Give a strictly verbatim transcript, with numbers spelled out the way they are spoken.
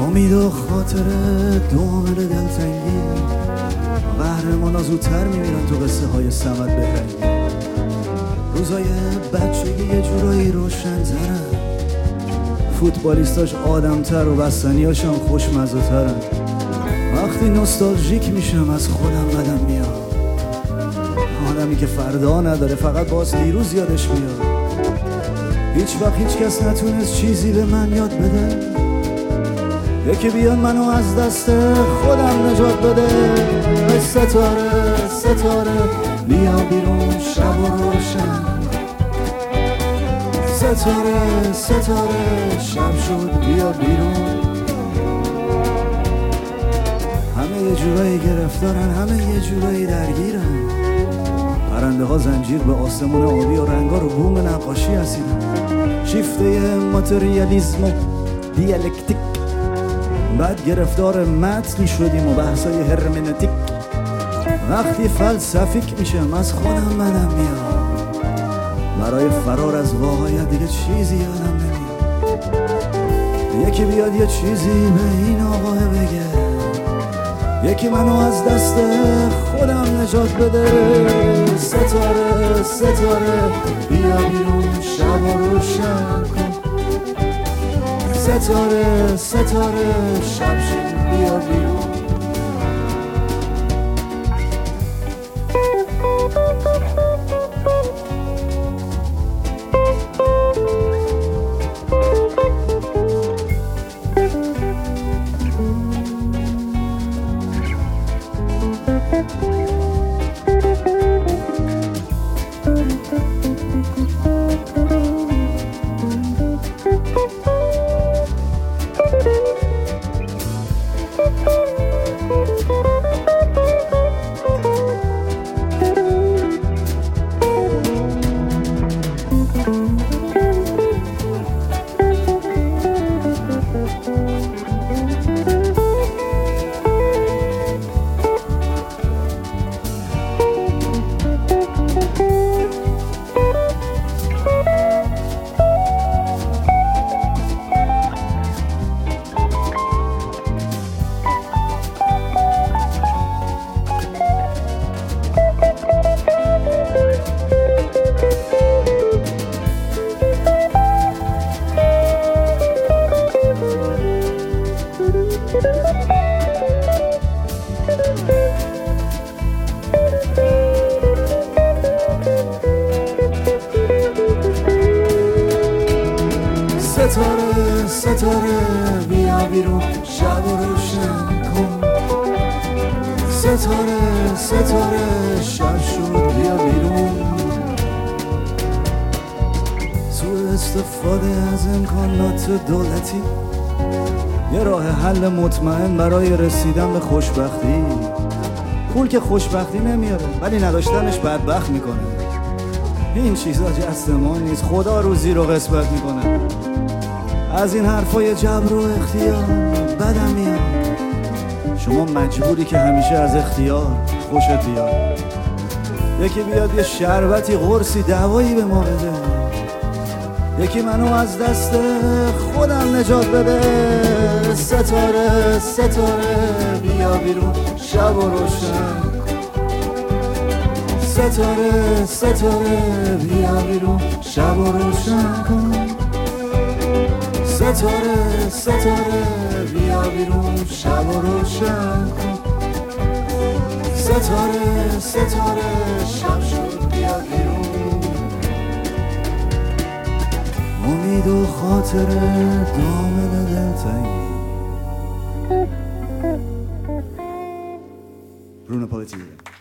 امید و خاطر دامن دلتنگی، قهرمانا زودتر میمیرن تو قصه های صمد بهرنگی. روزای بچگی یه جورایی روشن‌ترن، فوتبالیستاش آدم‌تر و بستنیاشم خوشمزه ترن. وقتی نوستالژیک میشم از خودم بدم میاد، آدمی که فردا نداره فقط باز دیروز یادش میاد. هیچ وقت هیچ کس نتونست چیزی به من یاد بده، یکی بیاد منو از دست خودم نجات بده. ای ستاره ستاره بیا بیرون شب و روشن، ستاره ستاره شب شد بیا بیرون. همه یه جورایی گرفتارن، همه یه جورایی درگیرن. پرنده ها زنجیر به آسمون آبی و رنگا رو بوم نقاشی هستیدن. شیفته ماتریالیزم و دیالکتیک، بعد گرفتار متنی شدیم و بحثای هرمنتیک. وقتی فلسفیک میشم از خودم بدم میاد، برای فرار از واقعیت دیگه چیزی یادم نمیاد. یکی بیاد یه چیزی به این آقا بگه، یکی منو از دست خودم نجات بده. ستاره ستاره بیا بیرون شب و روشن کن، ستاره ستاره شب شد بیا بیرون. ستاره ستاره بیا بیرون شب و روشن کن، ستاره ستاره شب شد بیا بیرون. سوء استفاده از امکانات دولتی یه راه حل مطمئن برای رسیدن به خوشبختی. پول که خوشبختی نمیاره ولی نداشتنش بدبخت میکنه. این چیزا جست ما نیست، خدا روزی رو قسمت میکنه. از این حرفای جبر و اختیار بدم میاد. شما مجبوری که همیشه از اختیار خوشت بیاد. یکی بیاد یه شربتی قرصی دوایی به ما بده، یکی منو از دست خودم نجات بده. ستاره ستاره بیا بیرون شب و روشن، ستاره ستاره بیا بیرون شب و روشن کن، ستاره ستاره بیا بیرون شب و روشن کن، ستاره ستاره شب شد بیا بیرون. امید و خاطر دامن دلتنگی. برونو پاوتیری.